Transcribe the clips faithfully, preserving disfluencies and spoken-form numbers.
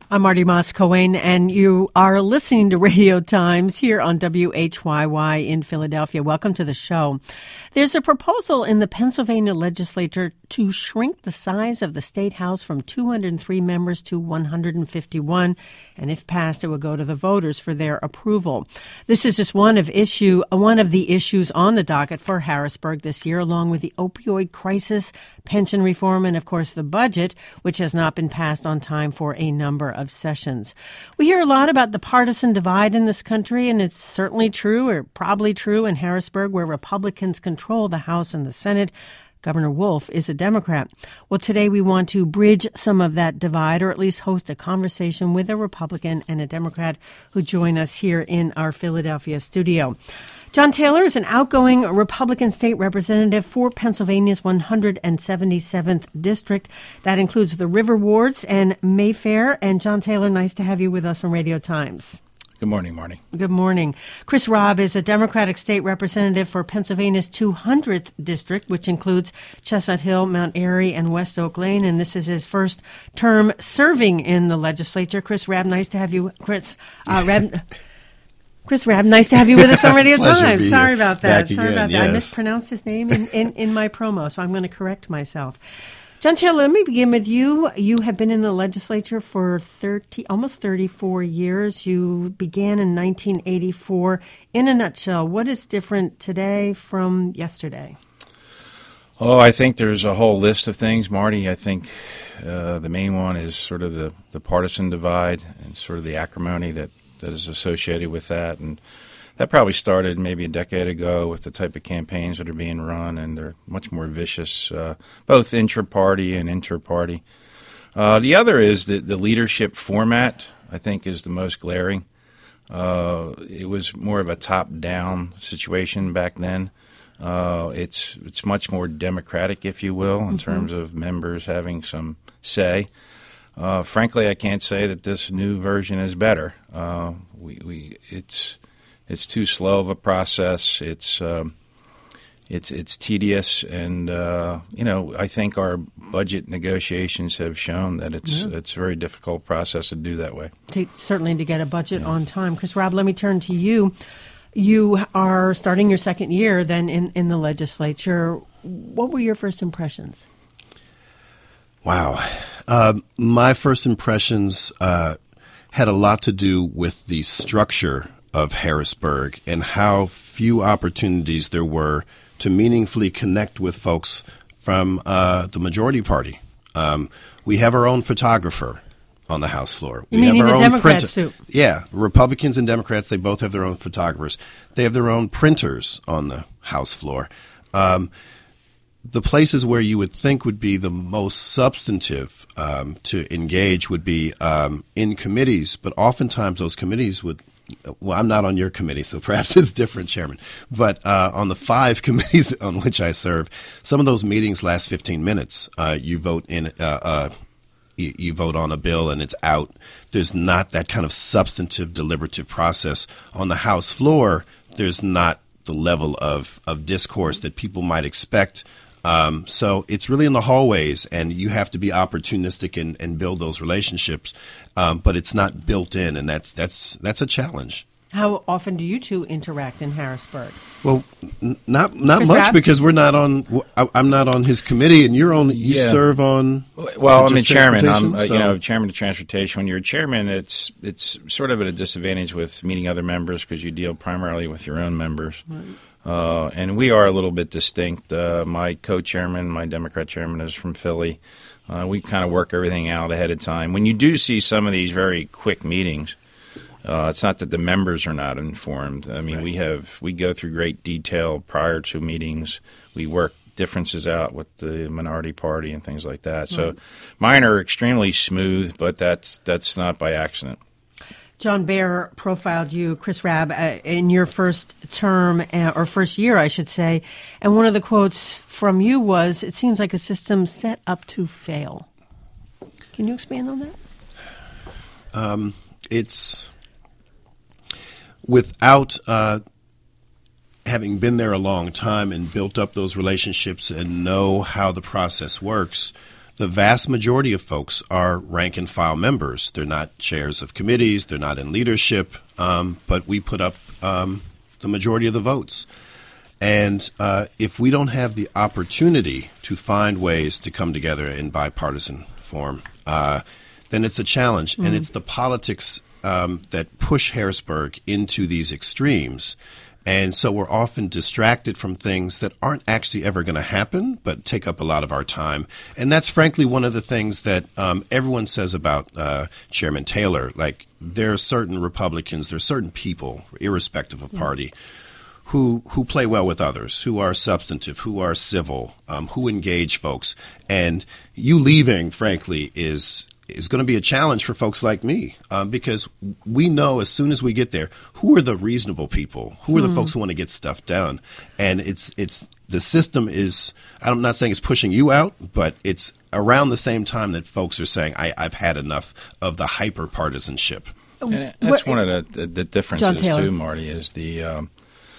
I'm Marty Moss-Cohen, and you are listening to Radio Times here on W H Y Y in Philadelphia. Welcome to the show. There's a proposal in the Pennsylvania legislature to shrink the size of the State House from two hundred three members to one hundred fifty-one, and if passed, it would go to the voters for their approval. This is just one of issue one of the issues on the docket for Harrisburg this year, along with the opioid crisis, pension reform, and, of course, the budget, which has not been passed on time for a number of sessions. We hear a lot about the partisan divide in this country, and it's certainly true, or probably true, in Harrisburg, where Republicans control the House and the Senate. Governor Wolf is a Democrat. Well, today we want to bridge some of that divide, or at least host a conversation with a Republican and a Democrat who join us here in our Philadelphia studio. John Taylor is an outgoing Republican state representative for Pennsylvania's one hundred seventy-seventh district. That includes the River Wards and Mayfair. And John Taylor, nice to have you with us on Radio Times. Good morning, Marty. Good morning. Chris Rabb is a Democratic state representative for Pennsylvania's two hundredth district, which includes Chestnut Hill, Mount Airy, and West Oak Lane. And this is his first term serving in the legislature. Chris Rabb, nice to have you. Chris uh, Rabb. Chris Rabb, nice to have you with us on Radio Times. Sorry about that. Sorry about that. Yes. I mispronounced his name in, in, in my promo, so I'm going to correct myself. John Taylor, let me begin with you. You have been in the legislature for thirty, almost thirty-four years. You began in nineteen eighty-four. In a nutshell, what is different today from yesterday? Oh, I think there's a whole list of things, Marty. I think uh, the main one is sort of the, the partisan divide and sort of the acrimony that, that is associated with that. And that probably started maybe a decade ago with the type of campaigns that are being run, and they're much more vicious, uh, both intra-party and inter-party. Uh, the other is that the leadership format, I think, is the most glaring. Uh, it was more of a top-down situation back then. Uh, it's it's much more democratic, if you will, in mm-hmm. terms of members having some say. Uh, frankly, I can't say that this new version is better. Uh, we, we it's it's too slow of a process. It's um, it's it's tedious, and uh, you know I think our budget negotiations have shown that it's yeah. it's a very difficult process to do that way. To, certainly, to get a budget yeah. on time. Chris Rabb, let me turn to you. You are starting your second year then in, in the legislature. What were your first impressions? Wow. Uh, my first impressions uh, had a lot to do with the structure of Harrisburg and how few opportunities there were to meaningfully connect with folks from uh, the majority party. Um, we have our own photographer on the House floor. You we meaning have our the own Democrats, printer- too? Yeah. Republicans and Democrats, they both have their own photographers. They have their own printers on the House floor. Um, the places where you would think would be the most substantive um, to engage would be um, in committees, but oftentimes those committees would well, I'm not on your committee, so perhaps it's different, Chairman. But uh, on the five committees on which I serve, some of those meetings last fifteen minutes. Uh, you vote in, uh, uh, you, you vote on a bill, and it's out. There's not that kind of substantive, deliberative process on the House floor. There's not the level of of discourse that people might expect. Um, so it's really in the hallways, and you have to be opportunistic and, and build those relationships. Um, but it's not built in, and that's that's that's a challenge. How often do you two interact in Harrisburg? Well, n- not not Chris much Rabb? because we're not on. I'm not on his committee, and you're on. You Yeah. serve on. Well, is it I'm a just chairman. I'm transportation? uh, So- you know chairman of transportation. When you're a chairman, it's it's sort of at a disadvantage with meeting other members because you deal primarily with your own members. Right. Uh, and we are a little bit distinct. Uh, my co-chairman, my Democrat chairman, is from Philly. Uh, we kind of work everything out ahead of time. When you do see some of these very quick meetings, uh, it's not that the members are not informed. I mean, Right. we have we go through great detail prior to meetings. We work differences out with the minority party and things like that. So Right. mine are extremely smooth, but that's that's not by accident. John Bear profiled you, Chris Rabb, uh, in your first term, uh, or first year, I should say. And one of the quotes from you was, "It seems like a system set up to fail." Can you expand on that? Um, it's without uh, having been there a long time and built up those relationships and know how the process works. the vast majority of folks are rank and file members. They're not chairs of committees. They're not in leadership. Um, but we put up um, the majority of the votes. And uh, if we don't have the opportunity to find ways to come together in bipartisan form, uh, then it's a challenge. Mm-hmm. And it's the politics um, that push Harrisburg into these extremes. And so we're often distracted from things that aren't actually ever going to happen, but take up a lot of our time. And that's frankly one of the things that um, everyone says about uh, Chairman Taylor. Like, there are certain Republicans, there are certain people, irrespective of party, who who play well with others, who are substantive, who are civil, um, who engage folks. And you leaving, frankly, is is going to be a challenge for folks like me, um, because we know as soon as we get there, who are the reasonable people, who are the mm. folks who want to get stuff done. And it's it's the system is, I'm not saying it's pushing you out, but it's around the same time that folks are saying, I, I've had enough of the hyper partisanship. And that's one of the, the differences too, Marty, is the um,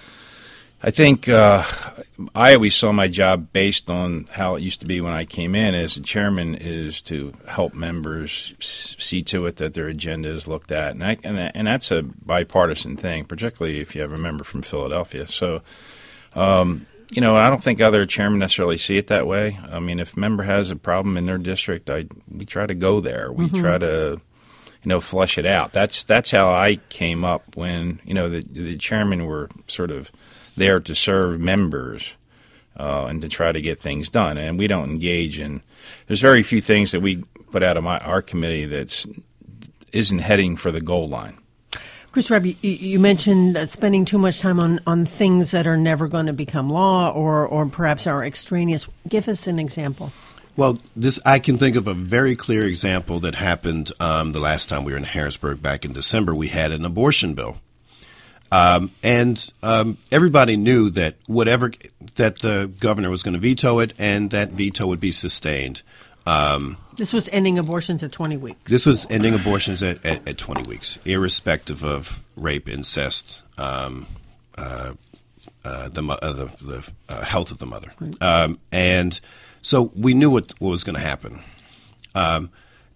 I think uh, I always saw my job based on how it used to be when I came in as the chairman, is to help members see to it that their agenda is looked at. And, I, and, and that's a bipartisan thing, particularly if you have a member from Philadelphia. So, um, you know, I don't think other chairmen necessarily see it that way. I mean, if a member has a problem in their district, I we try to go there. We mm-hmm. try to, you know, flush it out. That's that's how I came up when, you know, the, the chairmen were sort of there to serve members uh, and to try to get things done. And we don't engage in – there's very few things that we put out of my, our committee that isn't heading for the goal line. Chris Rabb, you, you mentioned uh, spending too much time on, on things that are never going to become law or, or perhaps are extraneous. Give us an example. Well, this I can think of a very clear example that happened um, the last time we were in Harrisburg back in December. We had an abortion bill. Um, and um, everybody knew that whatever that the governor was going to veto it, and that veto would be sustained. Um, this was ending abortions at twenty weeks. This was ending abortions at, at, at twenty weeks, irrespective of rape, incest, um, uh, uh, the, uh, the, the uh, health of the mother. Right. Um, and so we knew what, what was going to happen. Um,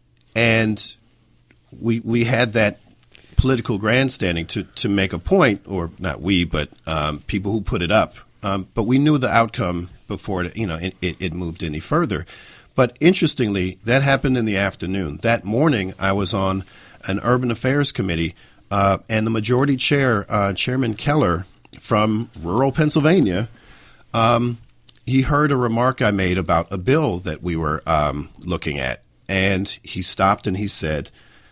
and we we had that political grandstanding to, to make a point, or not we, but um, people who put it up. Um, but we knew the outcome before it, you know, it, it, it moved any further. But interestingly, that happened in the afternoon. That morning, I was on an urban affairs committee, uh, and the majority chair, uh, Chairman Keller from rural Pennsylvania, um, he heard a remark I made about a bill that we were um, looking at. And he stopped and he said,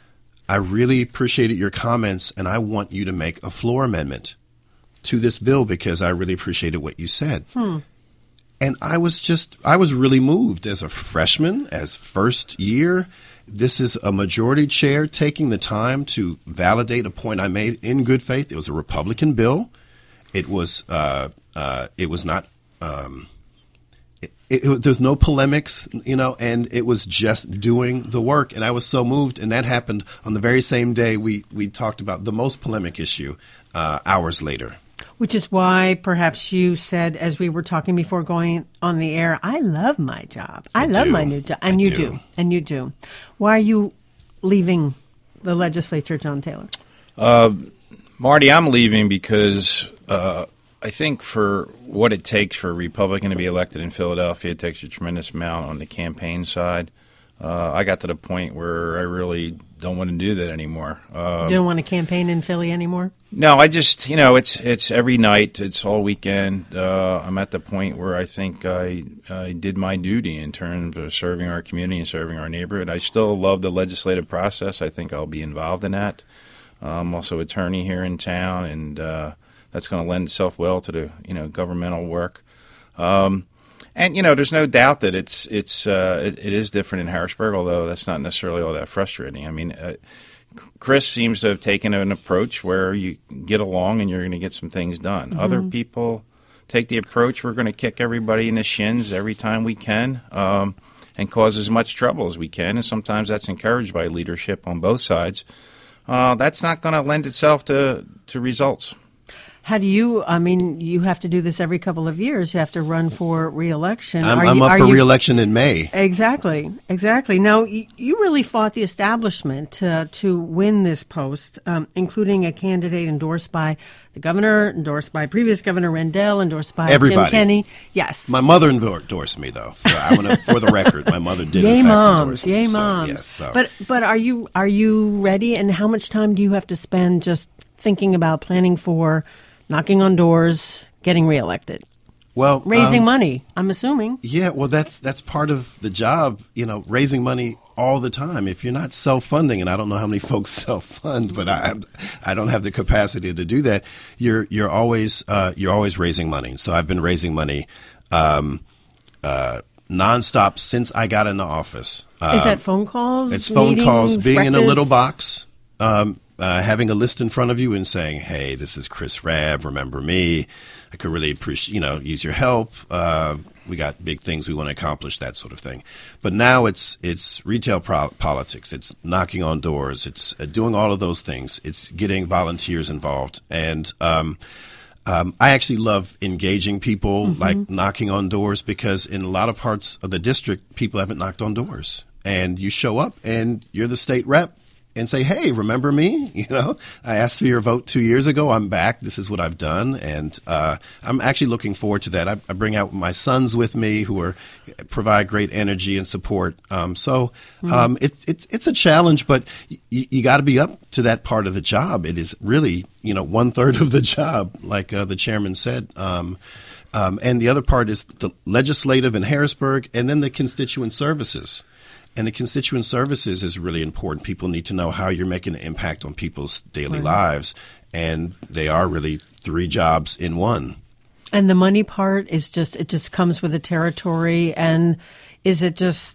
I really appreciated your comments, and I want you to make a floor amendment to this bill because I really appreciated what you said. Hmm. And I was just, I was really moved as a freshman, as first year. This is a majority chair taking the time to validate a point I made in good faith. It was a Republican bill. It was, uh, uh, it was not, um, It, it, there's no polemics, you know, and it was just doing the work. And I was so moved. And that happened on the very same day we, we talked about the most polemic issue uh, hours later. Which is why perhaps you said, as we were talking before going on the air, I love my job. I, I love do. my new job. And I you do. do. And you do. Why are you leaving the legislature, John Taylor? Uh, Marty, I'm leaving because uh, I think for what it takes for a Republican to be elected in Philadelphia, it takes a tremendous amount on the campaign side. Uh, I got to the point where I really don't want to do that anymore. Uh, you don't want to campaign in Philly anymore? No, I just, you know, it's it's every night, it's all weekend. Uh, I'm at the point where I think I, I did my duty in terms of serving our community and serving our neighborhood. I still love the legislative process. I think I'll be involved in that. I'm also attorney here in town, and uh, that's going to lend itself well to the, you know, governmental work. Um, and, you know, there's no doubt that it's it's uh, it, it is different in Harrisburg, although that's not necessarily all that frustrating. I mean, uh, Chris seems to have taken an approach where you get along and you're going to get some things done. Mm-hmm. Other people take the approach we're going to kick everybody in the shins every time we can um, and cause as much trouble as we can, and sometimes that's encouraged by leadership on both sides. Uh, that's not going to lend itself to, to results. How do you, I mean, you have to do this every couple of years. You have to run for re-election. I'm, are I'm you, up are for you, re-election in May. Exactly, exactly. Now, you, you really fought the establishment uh, to win this post, um, including a candidate endorsed by the governor, endorsed by previous Governor Rendell, endorsed by Everybody. Jim Kenney. Yes. My mother endorsed me, though. For, I want to, for the record, my mother did Yay in fact moms, endorse me. yay So, moms. yes, so. But but are you are you ready? And how much time do you have to spend just thinking about planning for knocking on doors, getting reelected, well, raising um, money? I'm assuming. Yeah, well, that's that's part of the job. You know, raising money all the time. If you're not self-funding, and I don't know how many folks self-fund, but I I don't have the capacity to do that. You're you're always uh, you're always raising money. So I've been raising money um, uh, nonstop since I got into office. Um, Is that phone calls? It's phone meetings, calls, being breakfast? in a little box, um, uh, having a list in front of you and saying, "Hey, this is Chris Rabb. Remember me? I could really appreciate, you know, use your help. Uh, we got big things we want to accomplish, that sort of thing." But now it's it's retail pro- politics. It's knocking on doors. It's uh, doing all of those things. It's getting volunteers involved. And um, um, I actually love engaging people, mm-hmm. like knocking on doors, because in a lot of parts of the district, people haven't knocked on doors. And you show up and you're the state rep and say, "Hey, remember me? You know, I asked for your vote two years ago. I'm back. This is what I've done." And uh, I'm actually looking forward to that. I, I bring out my sons with me who are provide great energy and support. Um, so um, it, it, it's a challenge, but y- you got to be up to that part of the job. It is really, you know, one third of the job, like uh, the chairman said. Um, um, and the other part is the legislative in Harrisburg, and then the constituent services. And the constituent services is really important. People need to know how you're making an impact on people's daily right. lives. And they are really three jobs in one. And the money part is just, it just comes with the territory. And is it just,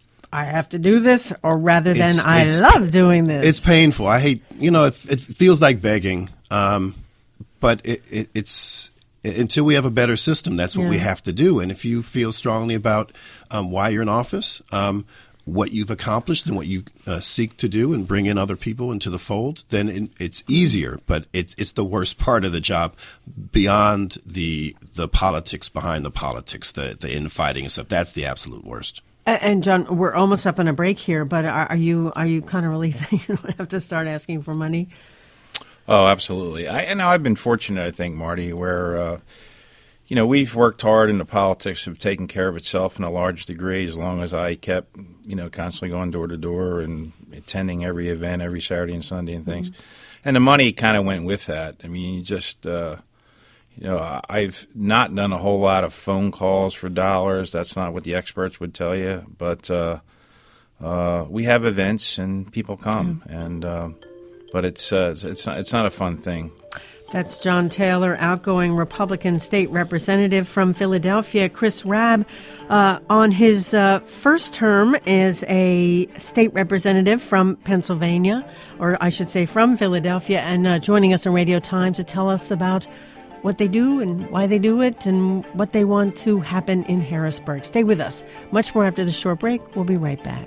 I have to do this, or rather than it's, I it's, love doing this? It's painful. I hate, you know, it, it feels like begging. Um, but it, it, it's, until we have a better system, that's what yeah. we have to do. And if you feel strongly about um, why you're in office, um, what you've accomplished and what you uh, seek to do and bring in other people into the fold, then it, it's easier. But it, it's the worst part of the job beyond the the politics behind the politics, the, the infighting and stuff. That's the absolute worst. And John, we're almost up on a break here, but are, are you are you kind of relieved that you have to start asking for money? Oh, absolutely. I, I know I've been fortunate, I think, Marty, where uh, you know, we've worked hard in the politics of taking care of itself in a large degree, as long as I kept, you know, constantly going door to door and attending every event every Saturday and Sunday and things. Mm-hmm. And the money kind of went with that. I mean, you just, uh, you know, I've not done a whole lot of phone calls for dollars. That's not what the experts would tell you. But uh, uh, we have events and people come. Mm-hmm. And uh, but it's uh, it's not, it's not a fun thing. That's John Taylor, outgoing Republican state representative from Philadelphia. Chris Rabb, uh, on his uh, first term as a state representative from Pennsylvania, or I should say from Philadelphia, and uh, joining us on Radio Times to tell us about what they do and why they do it and what they want to happen in Harrisburg. Stay with us. Much more after the short break. We'll be right back.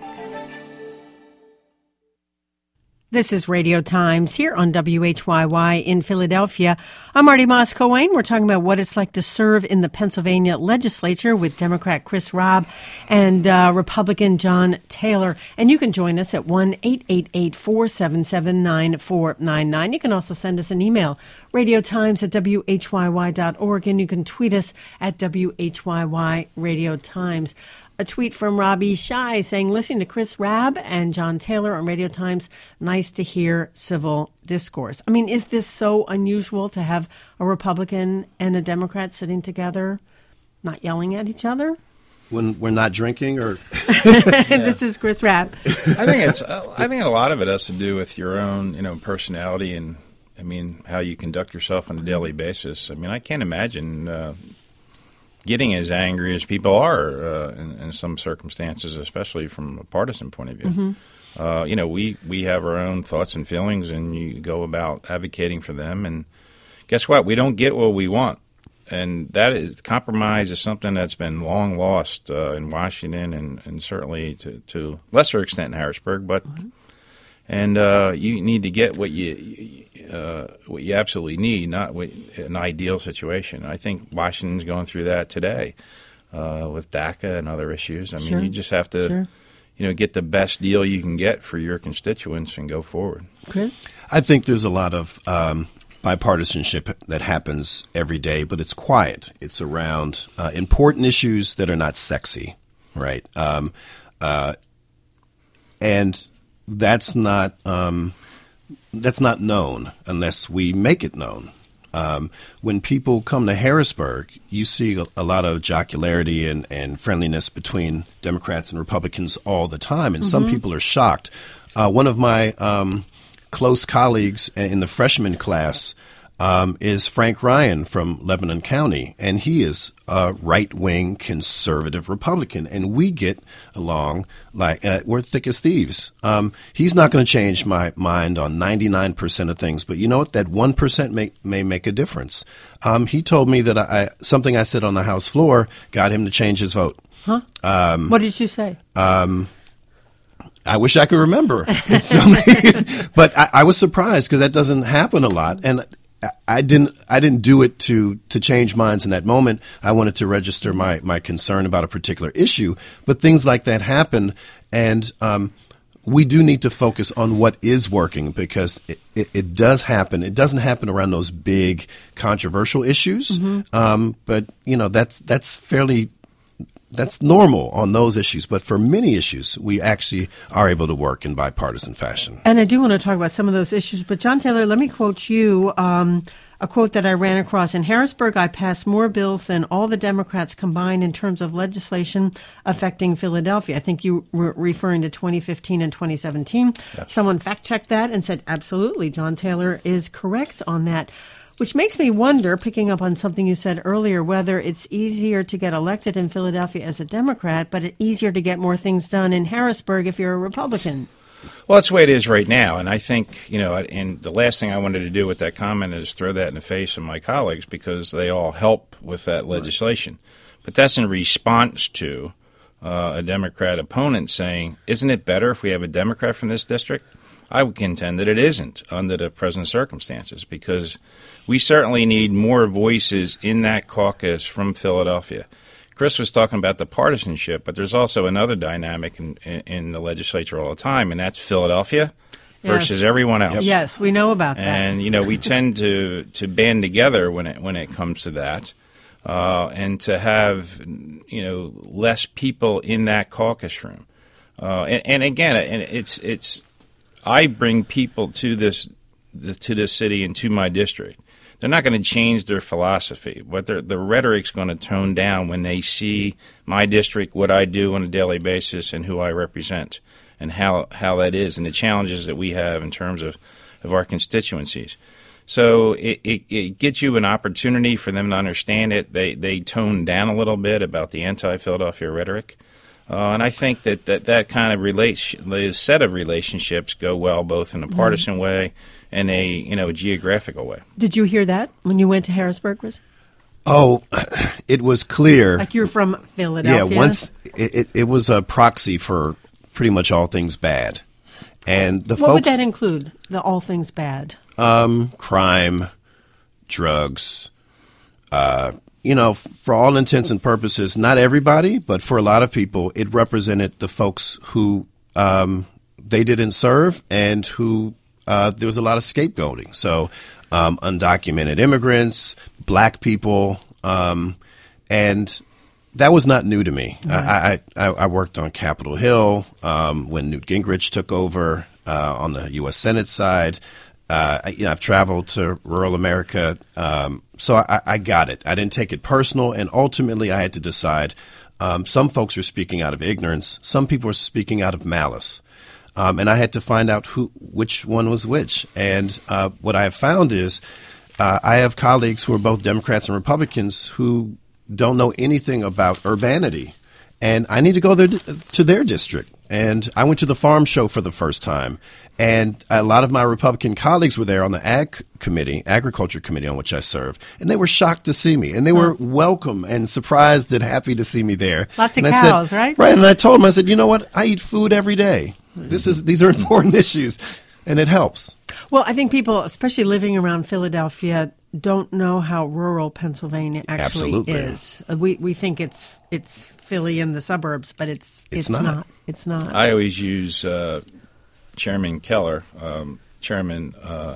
This is Radio Times here on W H Y Y in Philadelphia. I'm Marty Moss-Coane. We're talking about what it's like to serve in the Pennsylvania legislature with Democrat Chris Rabb and uh, Republican John Taylor. And you can join us at one eight eight eight, four seven seven, nine four nine nine. You can also send us an email, radiotimes at W H Y Y dot org, and you can tweet us at W H Y Y Radio Times. A tweet from Robbie Shai saying, listening to Chris Rabb and John Taylor on Radio Times, nice to hear civil discourse. I mean, is this so unusual to have a Republican and a Democrat sitting together, not yelling at each other? When we're not drinking, or This is Chris Rabb. I think it's. I think a lot of it has to do with your own, you know, personality and, I mean, how you conduct yourself on a daily basis. I mean, I can't imagine Uh, getting as angry as people are uh, in, in some circumstances, especially from a partisan point of view. Mm-hmm. Uh, you know, we, we have our own thoughts and feelings, and you go about advocating for them. And guess what? We don't get what we want. And that is, compromise is something that's been long lost uh, in Washington and, and certainly to, to lesser extent in Harrisburg. But mm-hmm. And uh, you need to get what you uh, what you absolutely need, not what, an ideal situation. I think Washington's going through that today uh, with DACA and other issues. I mean, Sure. you just have to, Sure. you know, get the best deal you can get for your constituents and go forward. Chris? I think there's a lot of um, bipartisanship that happens every day, but it's quiet. It's around uh, important issues that are not sexy, right? Um, uh, and that's not um, that's not known unless we make it known. Um, when people come to Harrisburg, you see a, a lot of jocularity and, and friendliness between Democrats and Republicans all the time, and mm-hmm. some people are shocked. Uh, one of my um, close colleagues in the freshman class um, is Frank Ryan from Lebanon County, and he is a right-wing conservative Republican, and we get along like uh, we're thick as thieves. Um, he's not going to change my mind on ninety-nine percent of things, but you know what? That one percent may, may make a difference. Um, he told me that I, something I said on the House floor got him to change his vote. Huh? Um, what did you say? Um, I wish I could remember. But I, I was surprised because that doesn't happen a lot. And I didn't I didn't do it to, to change minds in that moment. I wanted to register my, my concern about a particular issue. But things like that happen. And um, we do need to focus on what is working because it, it, it does happen. It doesn't happen around those big controversial issues. Mm-hmm. Um, but, you know, that's that's fairly That's normal on those issues, but for many issues, we actually are able to work in bipartisan fashion. And I do want to talk about some of those issues, but John Taylor, let me quote you, um, a quote that I ran across. In Harrisburg, I passed more bills than all the Democrats combined in terms of legislation affecting Philadelphia. I think you were referring to twenty fifteen and twenty seventeen. Yes. Someone fact-checked that and said, absolutely, John Taylor is correct on that. Which makes me wonder, picking up on something you said earlier, whether it's easier to get elected in Philadelphia as a Democrat, but it's easier to get more things done in Harrisburg if you're a Republican. Well, that's the way it is right now. And I think, you know, and the last thing I wanted to do with that comment is throw that in the face of my colleagues because they all help with that legislation. Right. But that's in response to uh, a Democrat opponent saying, isn't it better if we have a Democrat from this district? I would contend that it isn't under the present circumstances because we certainly need more voices in that caucus from Philadelphia. Chris was talking about the partisanship, but there's also another dynamic in, in, in the legislature all the time, and that's Philadelphia yes. versus everyone else. Yes, we know about that. And, you know, we tend to, to band together when it, when it comes to that uh, and to have, you know, less people in that caucus room. Uh, and, and again, and it's it's – I bring people to this to this city and to my district. They're not going to change their philosophy, but the rhetoric's going to tone down when they see my district, what I do on a daily basis, and who I represent, and how, how that is, and the challenges that we have in terms of, of our constituencies. So it, it, it gets you an opportunity for them to understand it. They they tone down a little bit about the anti-Philadelphia rhetoric. Uh, and I think that that, that kind of relation, the set of relationships go well both in a partisan mm-hmm. way and a you know geographical way. Did you hear that when you went to Harrisburg, Chris? Oh, it was clear. Like you're from Philadelphia. Yeah, once it, it, it was a proxy for pretty much all things bad, and the what folks, would that include? The all things bad, um, crime, drugs. Uh, You know, for all intents and purposes, not everybody, but for a lot of people, it represented the folks who um, they didn't serve and who uh, there was a lot of scapegoating. So um, undocumented immigrants, black people, um, and that was not new to me. Right. I, I, I worked on Capitol Hill um, when Newt Gingrich took over uh, on the U S Senate side. Uh, you know, I've traveled to rural America, um, so I, I got it. I didn't take it personal, and ultimately I had to decide. Um, some folks are speaking out of ignorance. Some people are speaking out of malice. Um, and I had to find out who, which one was which. And uh, what I have found is uh, I have colleagues who are both Democrats and Republicans who don't know anything about urbanity. And I need to go there to their district. And I went to the farm show for the first time. And a lot of my Republican colleagues were there on the ag committee, agriculture committee on which I serve. And they were shocked to see me. And they were welcome and surprised and happy to see me there. Lots of and cows, said, right? Right. And I told them, I said, you know what? I eat food every day. This is These are important issues. and it helps. Well, I think people, especially living around Philadelphia, don't know how rural Pennsylvania actually Absolutely. is. Uh, We we think it's it's Philly in the suburbs, but it's It's it's, not. not. It's not. I always use uh, Chairman Keller. Um, Chairman uh,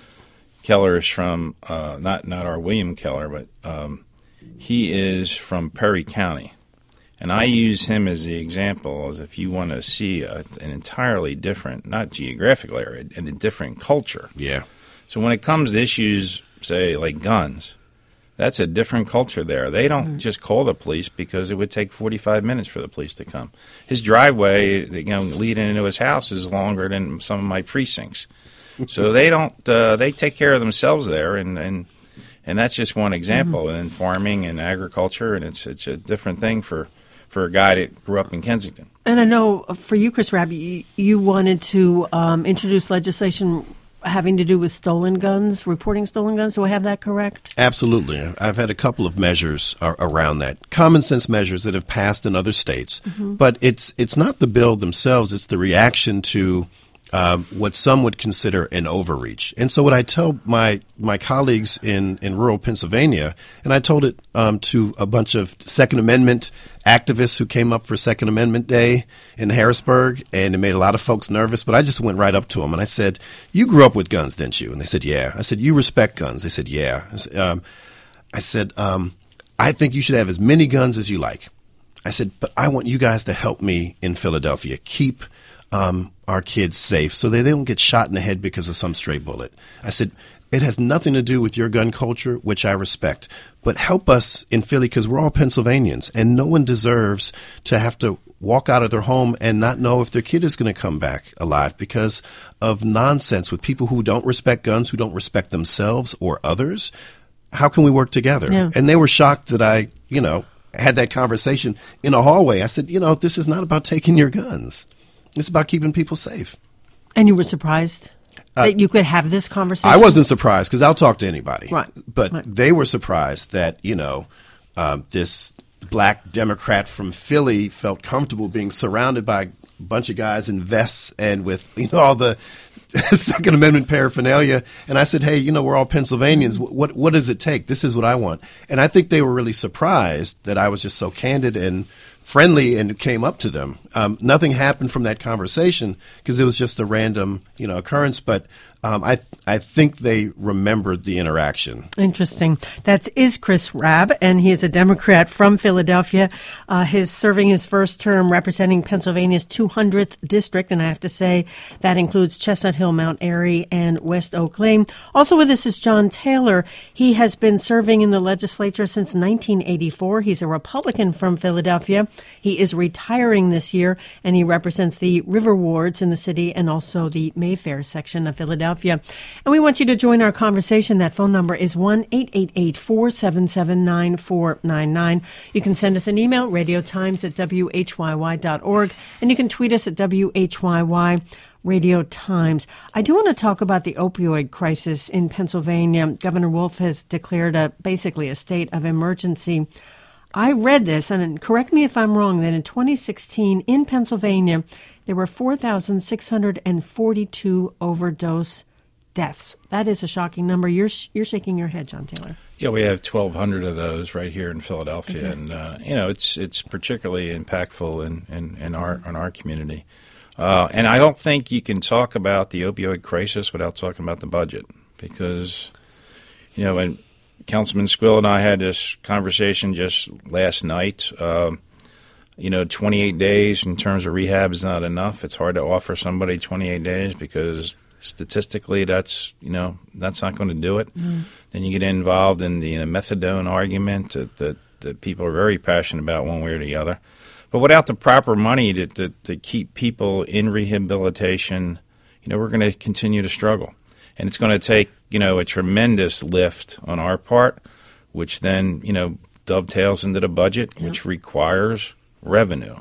Keller is from uh, not not our William Keller, but um, he is from Perry County, and I use him as the example as if you want to see a, an entirely different, not geographical area, and a different culture. Yeah. So when it comes to issues, say like guns, that's a different culture there. They don't mm-hmm. just call the police because it would take forty-five minutes for the police to come. His driveway, you know, leading into his house is longer than some of my precincts. So they don't. Uh, they take care of themselves there, and and, and that's just one example. Mm-hmm. And then farming and agriculture, and it's it's a different thing for, for a guy that grew up in Kensington. And I know for you, Chris Rabb, you, you wanted to um, introduce legislation having to do with stolen guns, reporting stolen guns. Do I have that correct? Absolutely. I've had a couple of measures ar- around that, common sense measures that have passed in other states. Mm-hmm. But it's it's not the bill themselves; it's the reaction to um, what some would consider an overreach. And so, what I tell my my colleagues in in rural Pennsylvania, and I told it um, to a bunch of Second Amendment activists who came up for Second Amendment Day in Harrisburg, and it made a lot of folks nervous, but I just went right up to them and I said, "You grew up with guns, didn't you?" And they said, "Yeah." I said, "You respect guns?" They said, "Yeah." I said, um, I, said um, I think you should have as many guns as you like. I said, "But I want you guys to help me in Philadelphia keep um, our kids safe so they, they don't get shot in the head because of some stray bullet." I said, "It has nothing to do with your gun culture, which I respect, but help us in Philly because we're all Pennsylvanians, and no one deserves to have to walk out of their home and not know if their kid is going to come back alive because of nonsense with people who don't respect guns, who don't respect themselves or others. How can we work together?" Yeah. And they were shocked that I, you know, had that conversation in a hallway. I said, you know, this is not about taking your guns. It's about keeping people safe. And you were surprised Uh, that you could have this conversation? I wasn't surprised because I'll talk to anybody. Right. But Right. they were surprised that, you know, um, this black Democrat from Philly felt comfortable being surrounded by a bunch of guys in vests and with, you know, all the Second Amendment paraphernalia. And I said, hey, you know, we're all Pennsylvanians. What, what, what does it take? This is what I want. And I think they were really surprised that I was just so candid and friendly and came up to them. Um, nothing happened from that conversation because it was just a random, you know, occurrence. But um, I th- I think they remembered the interaction. Interesting. That is Chris Rabb, and he is a Democrat from Philadelphia. Uh, he's serving his first term representing Pennsylvania's two hundredth district, and I have to say that includes Chestnut Hill, Mount Airy, and West Oak Lane. Also with us is John Taylor. He has been serving in the legislature since nineteen eighty-four. He's a Republican from Philadelphia. He is retiring this year, and he represents the River Wards in the city and also the Mayfair section of Philadelphia. And we want you to join our conversation. That phone number is one eight eight eight, four seven seven, nine four nine nine. You can send us an email, radiotimes at W H Y Y dot org, and you can tweet us at W H Y Y Radio Times. I do want to talk about the opioid crisis in Pennsylvania. Governor Wolf has declared a basically a state of emergency. I read this, and correct me if I'm wrong, that in twenty sixteen in Pennsylvania, there were four thousand six hundred forty-two overdose deaths. That is a shocking number. You're you're shaking your head, John Taylor. Yeah, we have twelve hundred of those right here in Philadelphia, okay. and uh, you know it's it's particularly impactful in, in, in our in our community. Uh, and I don't think you can talk about the opioid crisis without talking about the budget, because you know when Councilman Squill and I had this conversation just last night. Um, you know, twenty-eight days in terms of rehab is not enough. It's hard to offer somebody twenty-eight days because statistically that's, you know, that's not going to do it. Mm. Then you get involved in the you know, methadone argument that, that, that people are very passionate about one way or the other. But without the proper money to, to, to keep people in rehabilitation, you know, we're going to continue to struggle. And it's going to take, you know, a tremendous lift on our part, which then, you know, dovetails into the budget, yeah. which requires revenue.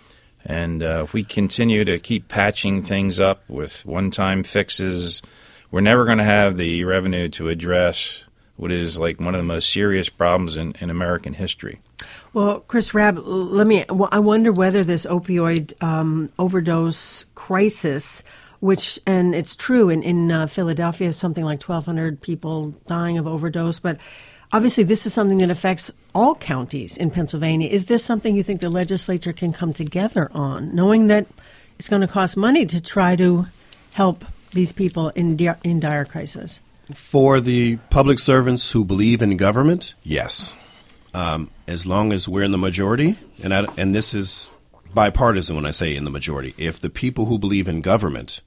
And uh, if we continue to keep patching things up with one-time fixes, we're never going to have the revenue to address what is like one of the most serious problems in, in American history. Well, Chris Rabb, let me. Well, I wonder whether this opioid um, overdose crisis which, and it's true, in, in uh, Philadelphia, something like twelve hundred people dying of overdose, but obviously this is something that affects all counties in Pennsylvania. Is this something you think the legislature can come together on, knowing that it's going to cost money to try to help these people in, di- in dire crisis? For the public servants who believe in government, yes. Um, as long as we're in the majority, and I, and this is bipartisan when I say in the majority, if the people who believe in government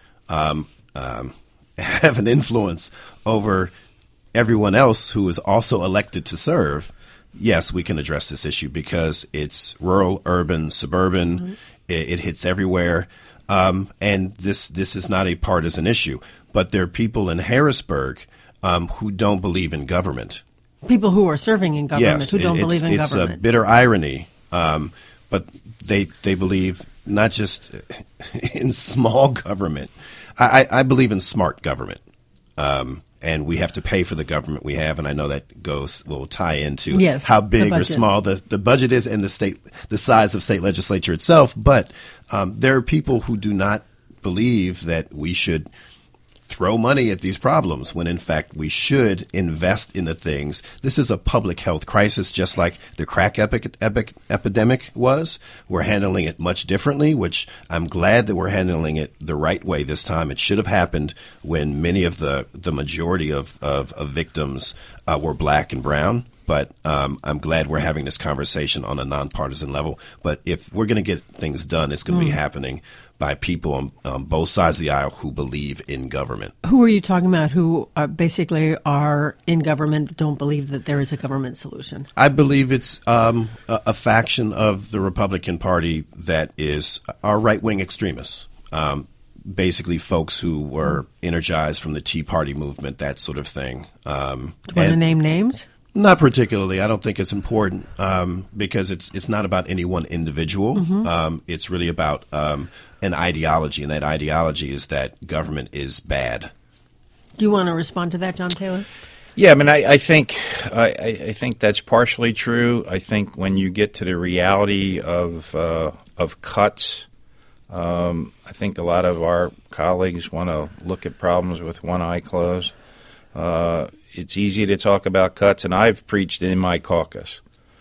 um, um, have an influence over everyone else who is also elected to serve, yes, we can address this issue because it's rural, urban, suburban. Mm-hmm. It, it hits everywhere. Um, and this this is not a partisan issue. But there are people in Harrisburg um, who don't believe in government. People who are serving in government yes, who don't it's, believe in it's government. It's a bitter irony, um, but they they believe not just in small government. I, I believe in smart government, um, and we have to pay for the government we have. And I know that goes will tie into yes, how big or small the, the budget is and the state the size of state legislature itself. But um, there are people who do not believe that we should throw money at these problems when, in fact, we should invest in the things. This is a public health crisis, just like the crack epic, epic, epidemic was. We're handling it much differently, which I'm glad that we're handling it the right way this time. It should have happened when many of the, the majority of, of, of victims uh, were black and brown. But um, I'm glad we're having this conversation on a nonpartisan level. But if we're going to get things done, it's going to mm. be happening by people on, on both sides of the aisle who believe in government. Who are you talking about who are basically are in government but don't believe that there is a government solution? I believe it's um, a, a faction of the Republican Party that is our right-wing extremists. Um, basically folks who were energized from the Tea Party movement, that sort of thing. Um, Do you want to name names? Not particularly. I don't think it's important um, because it's it's not about any one individual. Mm-hmm. Um, it's really about um, an ideology, and that ideology is that government is bad. Do you want to respond to that, John Taylor? Yeah, I mean, I, I think I, I think that's partially true. I think when you get to the reality of uh, of cuts, um, I think a lot of our colleagues want to look at problems with one eye closed. Uh, it's easy to talk about cuts, and I've preached in my caucus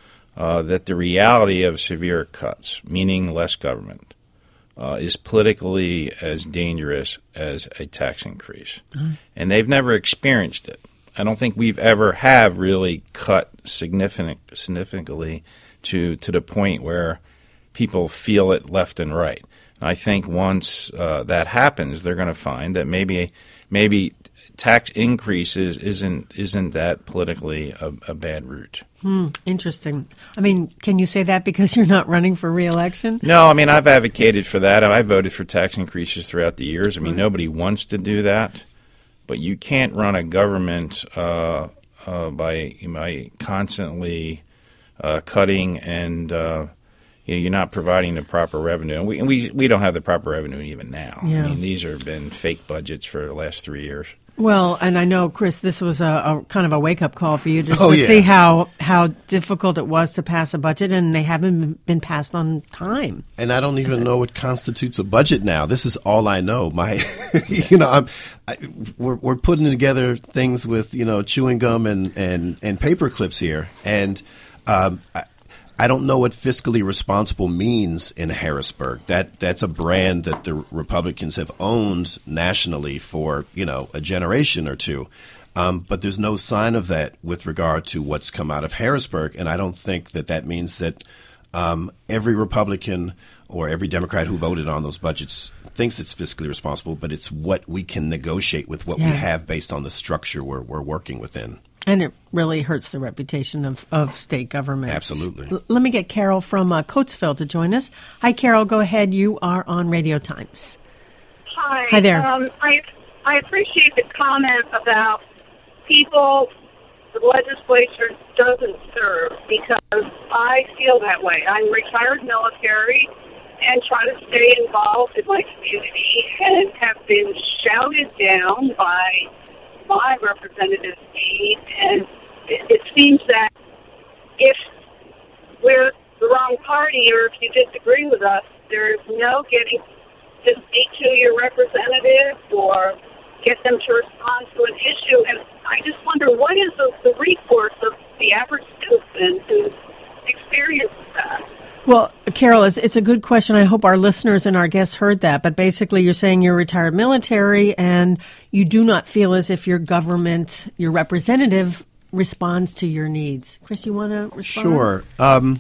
uh, that the reality of severe cuts, meaning less government, uh, is politically as dangerous as a tax increase. Mm. And they've never experienced it. I don't think we've ever have really cut significant, significantly to to the point where people feel it left and right. And I think once uh, that happens, they're going to find that maybe maybe tax increases isn't isn't that politically a, a bad route. Hmm, interesting. I mean, can you say that because you're not running for re-election? No, I mean, I've advocated for that. I voted for tax increases throughout the years. I mean, right. Nobody wants to do that, but you can't run a government uh, uh, by, by constantly uh, cutting and uh, you know, you're not providing the proper revenue. And we, and we we don't have the proper revenue even now. Yeah. I mean, these have been fake budgets for the last three years. Well, and I know, Chris, this was a, a kind of a wake-up call for you to, oh, to yeah. see how, how difficult it was to pass a budget, and they haven't been passed on time. And I don't even know what constitutes a budget now. This is all I know. My, you know, I'm, I, we're we're putting together things with you know chewing gum and and and paper clips here, and um, I, I don't know what fiscally responsible means in Harrisburg. That that's a brand that the Republicans have owned nationally for, you know, a generation or two. Um, but there's no sign of that with regard to what's come out of Harrisburg. And I don't think that that means that um, every Republican or every Democrat who voted on those budgets thinks it's fiscally responsible, but it's what we can negotiate with what yeah. we have based on the structure we're, we're working within. And it really hurts the reputation of, of state government. Absolutely. L- let me get Carol from uh, Coatesville to join us. Hi, Carol. Go ahead. You are on Radio Times. Hi. Hi there. Um, I, I appreciate the comment about people the legislature doesn't serve because I feel that way. I'm retired military and try to stay involved in my community and have been shouted down by my representative Steve, and it, it seems that if we're the wrong party or if you disagree with us, there's no getting to speak to your representative or get them to respond to an issue. And I just wonder, what is the, the recourse of the average citizen who experiences that? Well, Carol, it's, it's a good question. I hope our listeners and our guests heard that. But basically, you're saying you're retired military and you do not feel as if your government, your representative, responds to your needs. Chris, you want to respond? Sure. Um,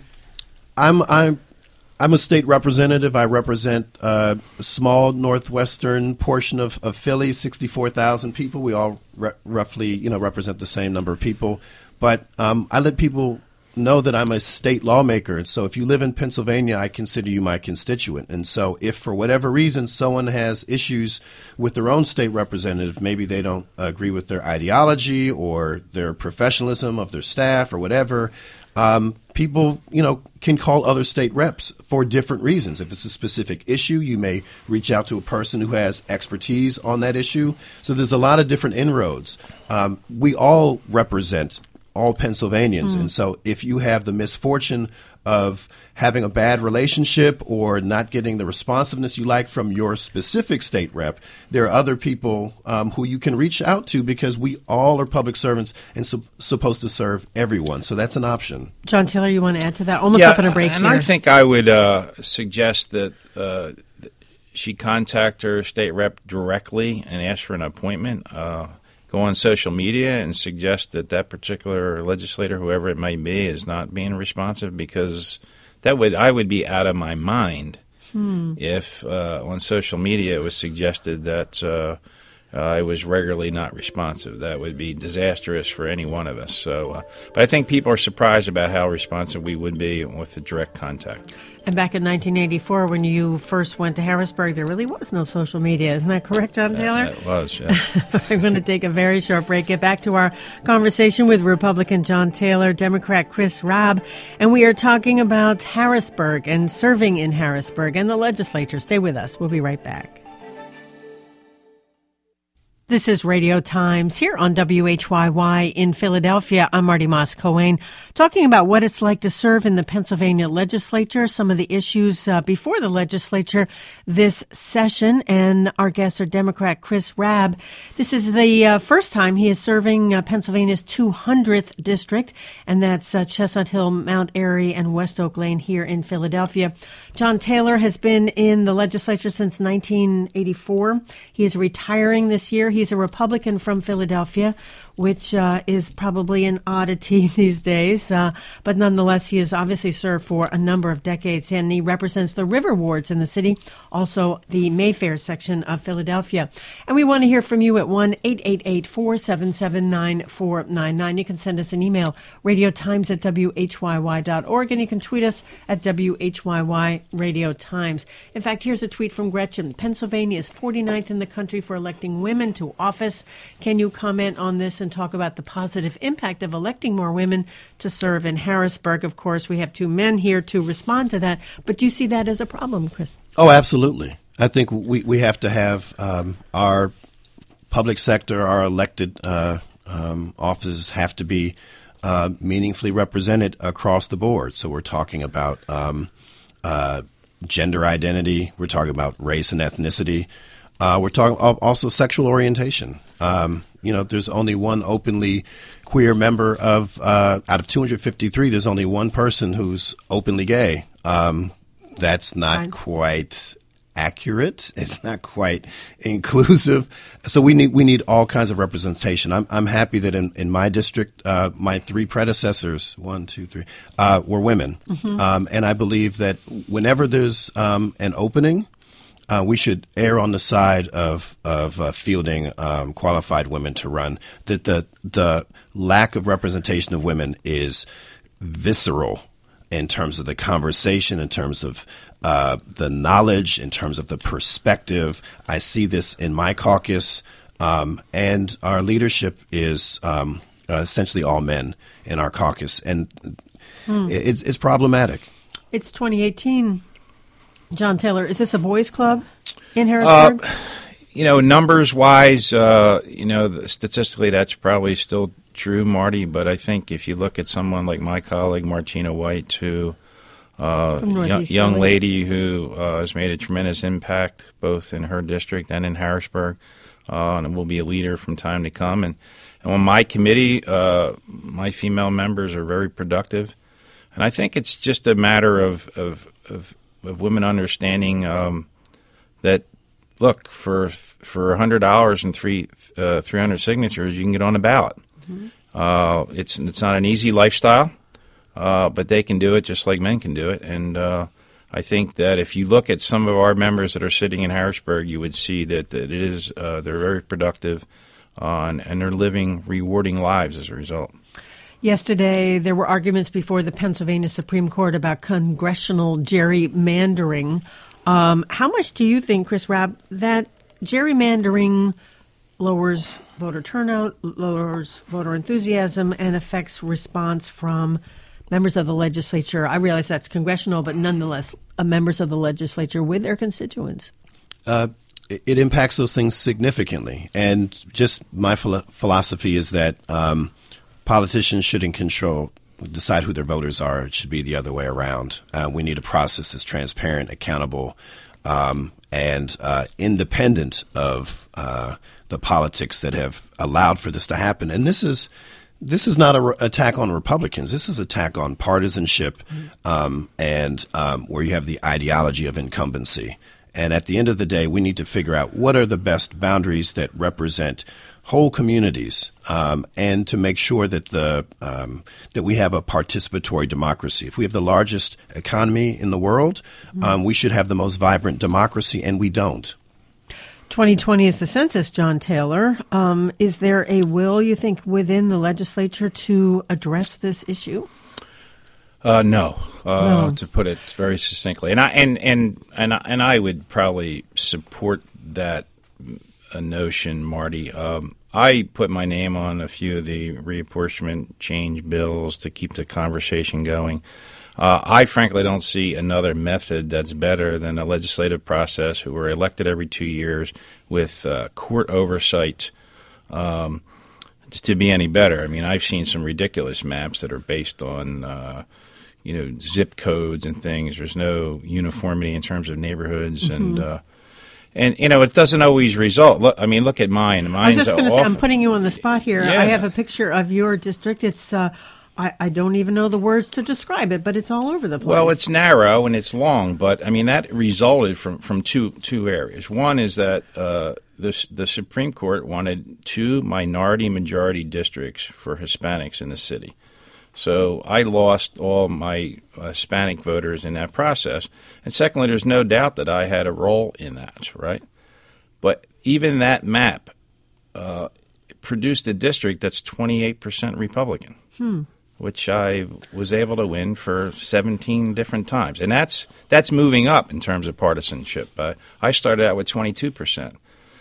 I'm I'm I'm a state representative. I represent uh, a small northwestern portion of, of Philly, sixty-four thousand people. We all re- roughly, you know, represent the same number of people. But um, I let people know that I'm a state lawmaker. And so if you live in Pennsylvania, I consider you my constituent. And so if for whatever reason someone has issues with their own state representative, maybe they don't agree with their ideology or their professionalism of their staff or whatever, um, people, you know, can call other state reps for different reasons. If it's a specific issue, you may reach out to a person who has expertise on that issue. So there's a lot of different inroads. Um, we all represent all Pennsylvanians. Mm. And so if you have the misfortune of having a bad relationship or not getting the responsiveness you like from your specific state rep, there are other people um, who you can reach out to because we all are public servants and su- supposed to serve everyone. So that's an option. John Taylor, you want to add to that? Almost yeah, up on a break and here. I think I would uh, suggest that uh, she contact her state rep directly and ask for an appointment. Uh Go on social media and suggest that that particular legislator, whoever it might be, is not being responsive, because that would I would be out of my mind hmm. if uh, on social media it was suggested that uh, uh, I was regularly not responsive. That would be disastrous for any one of us. So, uh, but I think people are surprised about how responsive we would be with the direct contact. And back in nineteen eighty-four, when you first went to Harrisburg, there really was no social media. Isn't that correct, John Taylor? That was, yeah. We're going to take a very short break. Get back to our conversation with Republican John Taylor, Democrat Chris Rabb, and we are talking about Harrisburg and serving in Harrisburg and the legislature. Stay with us. We'll be right back. This is Radio Times here on W H Y Y in Philadelphia. I'm Marty Moss-Coane, talking about what it's like to serve in the Pennsylvania legislature, some of the issues uh, before the legislature this session. And our guests are Democrat Chris Rabb. This is the uh, first time he is serving uh, Pennsylvania's two hundredth district, and that's uh, Chestnut Hill, Mount Airy, and West Oak Lane here in Philadelphia. John Taylor has been in the legislature since nineteen eighty-four. He is retiring this year. He's a Republican from Philadelphia, which uh, is probably an oddity these days. Uh, but nonetheless, he has obviously served for a number of decades, and he represents the River Wards in the city, also the Mayfair section of Philadelphia. And we want to hear from you at one eight eight eight, four seven seven, nine four nine nine. You can send us an email, radiotimes at W H Y Y dot org, and you can tweet us at W H Y Y Radio Times. In fact, here's a tweet from Gretchen. Pennsylvania is forty-ninth in the country for electing women to office. Can you comment on this and talk about the positive impact of electing more women to serve in Harrisburg? Of course, we have two men here to respond to that, but do you see that as a problem, Chris? Oh, absolutely. I think we, we have to have um, our public sector, our elected uh, um, offices have to be uh, meaningfully represented across the board. So we're talking about um, uh, gender identity. We're talking about race and ethnicity. Uh, we're talking also sexual orientation. Um, you know, there's only one openly queer member of, uh, out of two hundred fifty-three, there's only one person who's openly gay. Um, that's not Fine. quite accurate. It's not quite inclusive. So we need we need all kinds of representation. I'm I'm happy that in, in my district, uh, my three predecessors, one, two, three, uh, were women. Mm-hmm. Um, and I believe that whenever there's um, an opening, Uh, we should err on the side of of uh, fielding um, qualified women to run. That the the lack of representation of women is visceral in terms of the conversation, in terms of uh, the knowledge, in terms of the perspective. I see this in my caucus, um, and our leadership is um, uh, essentially all men in our caucus, and hmm. it's, it's problematic. It's twenty eighteen. John Taylor, is this a boys' club in Harrisburg? Uh, you know, numbers-wise, uh, you know, statistically that's probably still true, Marty. But I think if you look at someone like my colleague Martina White, who uh, young, young lady who uh, has made a tremendous impact both in her district and in Harrisburg, uh, and will be a leader from time to come. And, and on my committee, uh, my female members are very productive. And I think it's just a matter of of, of, of women understanding um, that, look, for for one hundred dollars and three uh, three hundred signatures, you can get on the ballot. Mm-hmm. Uh, it's it's not an easy lifestyle, uh, but they can do it just like men can do it. And uh, I think that if you look at some of our members that are sitting in Harrisburg, you would see that, that it is uh, they're very productive uh, and, and they're living rewarding lives as a result. Yesterday, there were arguments before the Pennsylvania Supreme Court about congressional gerrymandering. Um, how much do you think, Chris Rabb, that gerrymandering lowers voter turnout, lowers voter enthusiasm, and affects response from members of the legislature? I realize that's congressional, but nonetheless, uh, members of the legislature with their constituents. Uh, it, it impacts those things significantly. And just my philo- philosophy is that um, politicians shouldn't control, decide who their voters are. It should be the other way around. Uh, we need a process that's transparent, accountable, um, and uh, independent of uh, the politics that have allowed for this to happen. And this is this is not an re- attack on Republicans. This is an attack on partisanship um, and um, where you have the ideology of incumbency. And at the end of the day, we need to figure out what are the best boundaries that represent whole communities, um, and to make sure that the um, that we have a participatory democracy. If we have the largest economy in the world, mm-hmm. um, we should have the most vibrant democracy, and we don't. twenty twenty is the census, John Taylor. Um, is there a will, you think, within the legislature to address this issue? Uh, no, uh, no, to put it very succinctly, and I and and and I, and I would probably support that a notion, Marty. Um, I put my name on a few of the reapportionment change bills to keep the conversation going. Uh, I frankly don't see another method that's better than a legislative process who are elected every two years with uh, court oversight um, to be any better. I mean, I've seen some ridiculous maps that are based on uh, you know, zip codes and things. There's no uniformity in terms of neighborhoods, mm-hmm. and uh, and you know, it doesn't always result. Look, I mean, look at mine. Mine's I'm just going to say, I'm putting you on the spot here. Yeah. I have a picture of your district. It's uh, I, I don't even know the words to describe it, but it's all over the place. Well, it's narrow and it's long, but I mean that resulted from, from two two areas. One is that uh, the the Supreme Court wanted two minority majority districts for Hispanics in the city. So I lost all my Hispanic voters in that process. And secondly, there's no doubt that I had a role in that, right? But even that map uh, produced a district that's twenty-eight percent Republican, hmm. which I was able to win for seventeen different times. And that's that's moving up in terms of partisanship. Uh, I started out with twenty-two percent.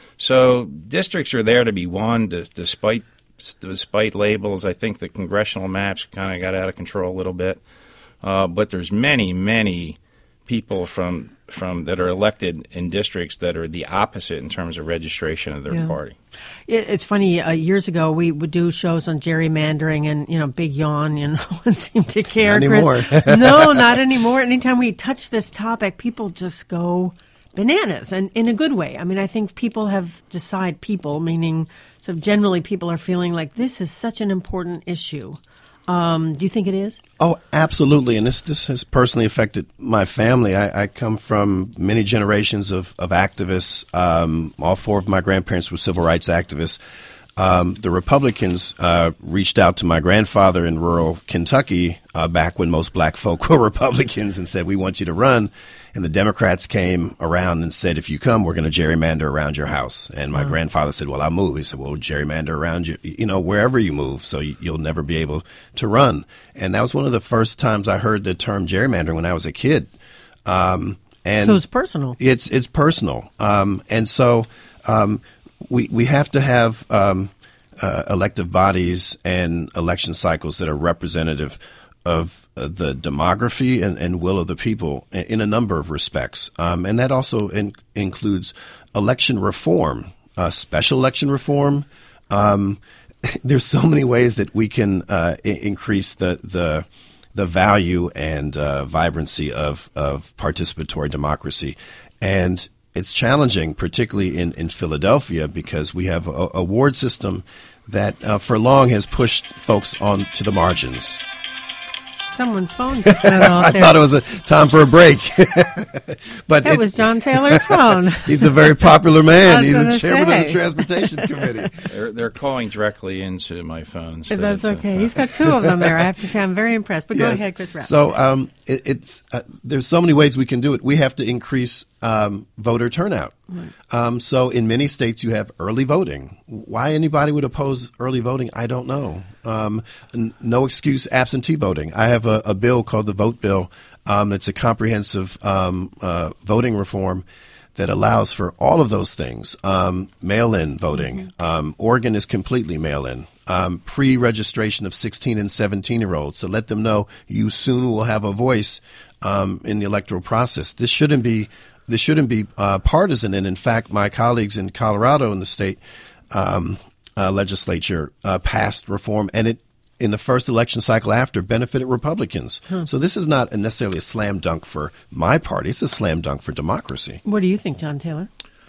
So districts are there to be won d- despite Despite labels. I think the congressional maps kind of got out of control a little bit. Uh, but there's many, many people from from that are elected in districts that are the opposite in terms of registration of their yeah. party. It, it's funny. Uh, years ago, we would do shows on gerrymandering, and you know, big yawn. You know, no one seemed to care. Not anymore. No, not anymore. Anytime we touch this topic, people just go bananas, and in a good way. I mean, I think people have decided, people, meaning so generally people are feeling like this is such an important issue. Um, do you think it is? Oh, absolutely. And this this has personally affected my family. I, I come from many generations of, of activists. Um, all four of my grandparents were civil rights activists. Um, the Republicans uh, reached out to my grandfather in rural Kentucky uh, back when most black folk were Republicans and said, we want you to run. And the Democrats came around and said, if you come, we're going to gerrymander around your house. And my oh. grandfather said, well, I'll move. He said, well, gerrymander around you, you know, wherever you move, so you'll never be able to run. And that was one of the first times I heard the term gerrymander when I was a kid. Um, and so it's personal. It's it's personal. Um, and so um, we we have to have um, uh, elective bodies and election cycles that are representative of uh, the demography and, and will of the people in, in a number of respects. Um, and that also in, includes election reform, uh, special election reform. Um, there's so many ways that we can uh, I- increase the, the the value and uh, vibrancy of, of participatory democracy. And it's challenging, particularly in, in Philadelphia, because we have a, a ward system that uh, for long has pushed folks on to the margins. Someone's phone just went off I there. thought it was a time for a break. But That it, was John Taylor's phone. he's a very popular man. I was He's the gonna chairman say. of the Transportation Committee. They're, they're calling directly into my phone instead. That's so- okay. He's got two of them there. I have to say, I'm very impressed. But go Yes. ahead, Chris Rapp. So um, it, it's uh, there's so many ways we can do it. We have to increase um, voter turnout. Um, so in many states you have early voting. Why anybody would oppose early voting, I don't know. Um, n- no excuse absentee voting. I have a, a bill called the Vote Bill. Um, it's a comprehensive um, uh, voting reform that allows for all of those things. Um, mail-in voting. Um, Oregon is completely mail-in. Um, pre-registration of sixteen and seventeen-year-olds to let them know you soon will have a voice um, in the electoral process. This shouldn't be this shouldn't be uh, partisan. And in fact, my colleagues in Colorado in the state um, uh, legislature uh, passed reform, and it in the first election cycle after benefited Republicans. Hmm. So this is not necessarily a slam dunk for my party. It's a slam dunk for democracy. What do you think, John Taylor?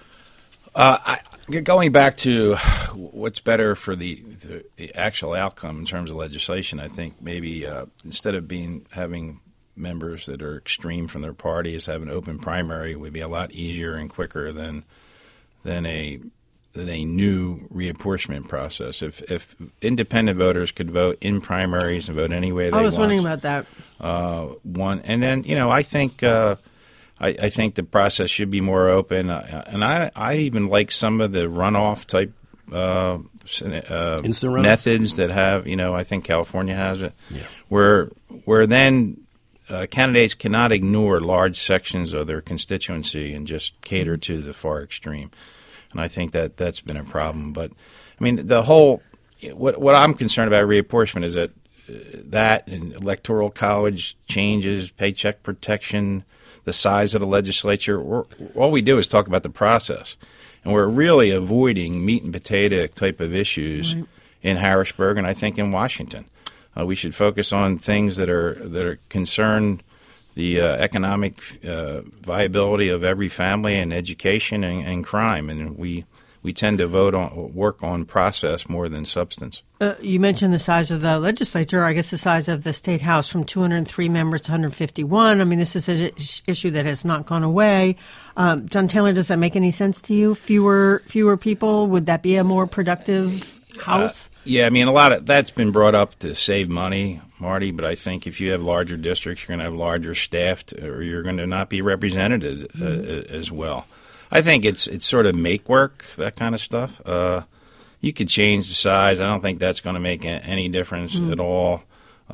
Uh, I, going back to what's better for the, the, the actual outcome in terms of legislation, I think maybe uh, instead of being having members that are extreme from their parties have an open primary would be a lot easier and quicker than than a than a new reapportionment process. If if independent voters could vote in primaries and vote any way they I was want, wondering about that. uh, one, and then you know I think. Uh, I, I think the process should be more open, uh, and I, I even like some of the runoff type uh, uh, Instant runoff? methods that have, you know, I think California has it, Yeah. where where then uh, candidates cannot ignore large sections of their constituency and just cater to the far extreme, and I think that that's been a problem. But I mean, the whole what what I'm concerned about reapportionment is that uh, that and electoral college changes, paycheck protection, the size of the legislature. We're, all we do is talk about the process, and we're really avoiding meat and potato type of issues Right. in Harrisburg and I think in Washington. Uh, we should focus on things that are that are concern the uh, economic uh, viability of every family and education and, and crime, and we we tend to vote on work on process more than substance. Uh, you mentioned the size of the legislature. I guess the size of the state house from two hundred three members to one hundred fifty-one. I mean, this is an issue that has not gone away. Um, John Taylor, does that make any sense to you? Fewer fewer people, would that be a more productive house? Uh, yeah, I mean, a lot of that's been brought up to save money, Marty. But I think if you have larger districts, you're going to have larger staffed, or you're going to not be represented uh, mm-hmm. as well. I think it's it's sort of make work, that kind of stuff. Uh, you could change the size. I don't think that's going to make a, any difference mm. at all.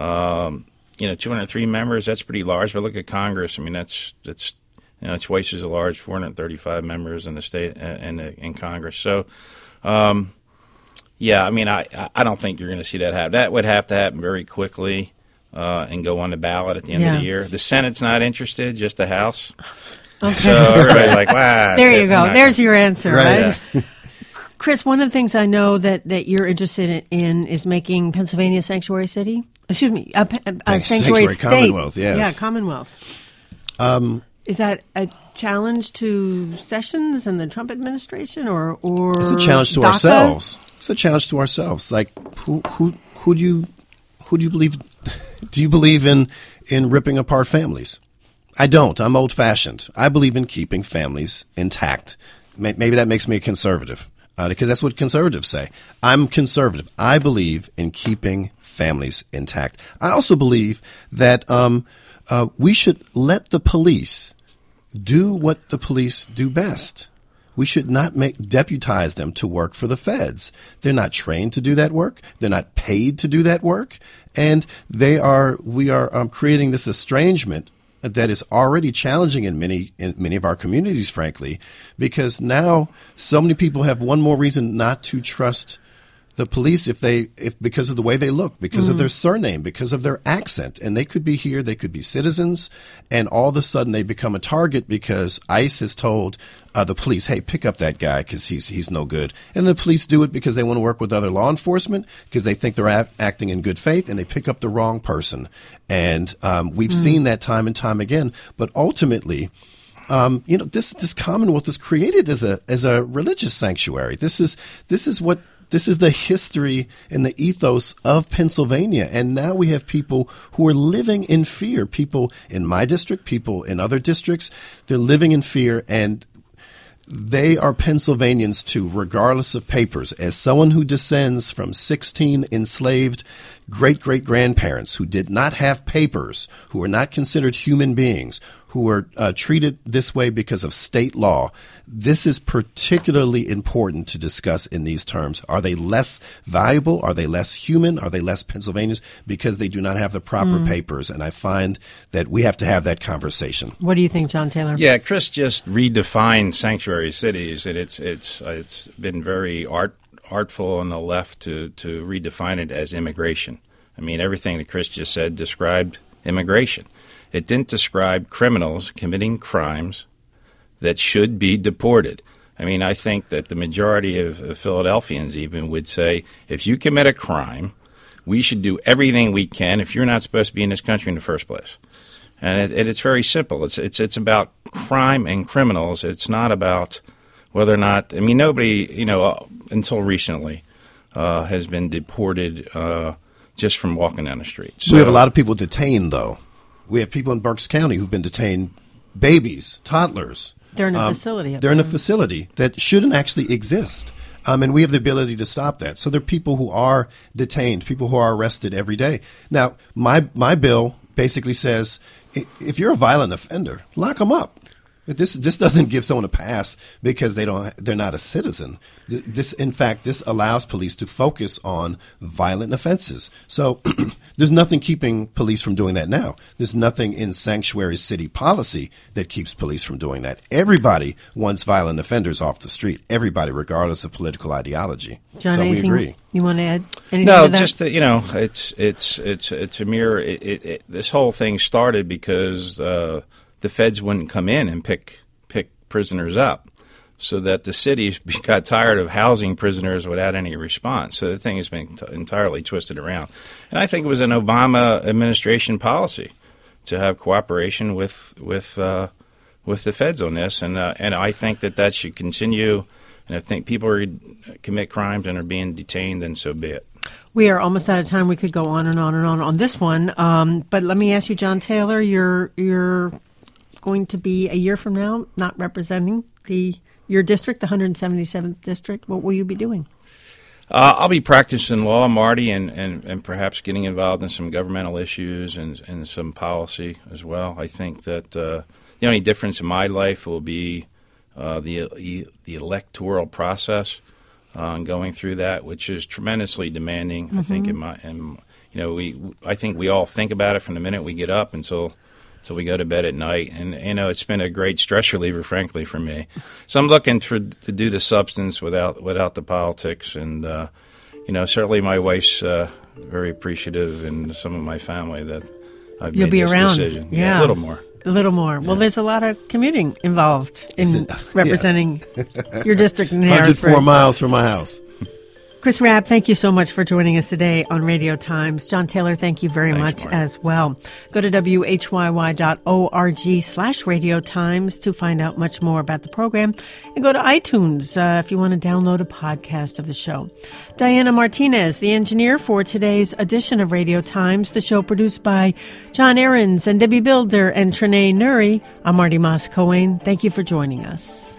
Um, you know, two hundred three members, that's pretty large. But look at Congress. I mean, that's that's you know, twice as large, four hundred thirty-five members in the state and in, in Congress. So, um, yeah, I mean, I, I don't think you're going to see that happen. That would have to happen very quickly uh, and go on the ballot at the end yeah. of the year. The Senate's not interested, just the House. Okay. So everybody's like, wow. There you go. There's gonna... your answer, right? Right. Yeah. Chris, one of the things I know that, that you're interested in is making Pennsylvania a sanctuary city. Excuse me, a, a, a sanctuary, sanctuary state. Commonwealth, yes. Yeah, Commonwealth. Um, is that a challenge to Sessions and the Trump administration, or or it's a challenge to DACA? ourselves. It's a challenge to ourselves. Like, who who who do you who do you believe? Do you believe in in ripping apart families? I don't. I'm old-fashioned. I believe in keeping families intact. Maybe that makes me a conservative, uh, because that's what conservatives say. I'm conservative. I believe in keeping families intact. I also believe that um, uh, we should let the police do what the police do best. We should not make deputize them to work for the feds. They're not trained to do that work. They're not paid to do that work, and they are. We are um, creating this estrangement that is already challenging in many in many of our communities, frankly, because now so many people have one more reason not to trust the police, if they, if because of the way they look, because mm-hmm. of their surname, because of their accent, and they could be here, they could be citizens, and all of a sudden they become a target because ICE has told uh, the police, hey, pick up that guy because he's he's no good. And the police do it because they want to work with other law enforcement, because they think they're a- acting in good faith, and they pick up the wrong person. And um, we've mm-hmm. seen that time and time again. But ultimately, Um, you know, this this Commonwealth was created as a as a religious sanctuary. This is this is what this is the history and the ethos of Pennsylvania. And now we have people who are living in fear. People in my district, people in other districts, they're living in fear, and they are Pennsylvanians too, regardless of papers. As someone who descends from sixteen enslaved great-great-grandparents who did not have papers, who are not considered human beings, who are uh, treated this way because of state law, this is particularly important to discuss in these terms. Are they less valuable? Are they less human? Are they less Pennsylvanians because they do not have the proper mm. papers? And I find that we have to have that conversation. What do you think, John Taylor? Yeah, Chris just redefined sanctuary cities, and it's it's it's been very art. artful on the left to, to redefine it as immigration. I mean, everything that Chris just said described immigration. It didn't describe criminals committing crimes that should be deported. I mean, I think that the majority of, of Philadelphians even would say, if you commit a crime, we should do everything we can if you're not supposed to be in this country in the first place. And it, it, it's very simple. It's, it's, it's about crime and criminals. It's not about whether or not, I mean, nobody, you know, uh, until recently uh, has been deported uh, just from walking down the street. So, we have a lot of people detained, though. We have people in Berks County who've been detained, babies, toddlers. They're in a um, facility. They're in a facility that shouldn't actually exist. Um, and we have the ability to stop that. So there are people who are detained, people who are arrested every day. Now, my my bill basically says if you're a violent offender, lock them up. This this doesn't give someone a pass because they don't they're not a citizen. This, in fact, this allows police to focus on violent offenses. So there's nothing keeping police from doing that now. There's nothing in sanctuary city policy that keeps police from doing that. Everybody wants violent offenders off the street. Everybody, regardless of political ideology. John, so we agree. You want to add anything no, to that? just that, you know, it's it's it's it's a mere. It, it, it, this whole thing started because. Uh, the feds wouldn't come in and pick pick prisoners up, so that the cities got tired of housing prisoners without any response. So the thing has been t- entirely twisted around. And I think it was an Obama administration policy to have cooperation with with uh, with the feds on this, and uh, and I think that that should continue. And if think people are, commit crimes and are being detained, then so be it. We are almost out of time. We could go on and on and on on this one. Um, but let me ask you, John Taylor, you're you're going to be a year from now not representing the your district, the one hundred seventy-seventh district. What will you be doing? Uh, I'll be practicing law, Marty, and, and, and perhaps getting involved in some governmental issues and, and some policy as well. I think that uh, the only difference in my life will be uh, the the electoral process uh, and going through that, which is tremendously demanding. Mm-hmm. I think in my, and you know, we I think we all think about it from the minute we get up until. So we go to bed at night, and you know it's been a great stress reliever, frankly, for me. So I'm looking for to do the substance without without the politics, and uh, you know certainly my wife's uh, very appreciative, and some of my family that I've You'll made be this around. decision. Yeah. yeah, a little more. A little more. Well, yeah. There's a lot of commuting involved in it, representing yes. your district in one hundred four Harrisburg. miles from my house. Chris Rabb, thank you so much for joining us today on Radio Times. John Taylor, thank you very Thanks, much Mark. as well. Go to W H Y Y dot org slash Radio Times to find out much more about the program. And go to iTunes uh, if you want to download a podcast of the show. Diana Martinez, the engineer for today's edition of Radio Times, the show produced by John Ahrens and Debbie Builder and Trinae Nuri. I'm Marty Moss-Cohen. Thank you for joining us.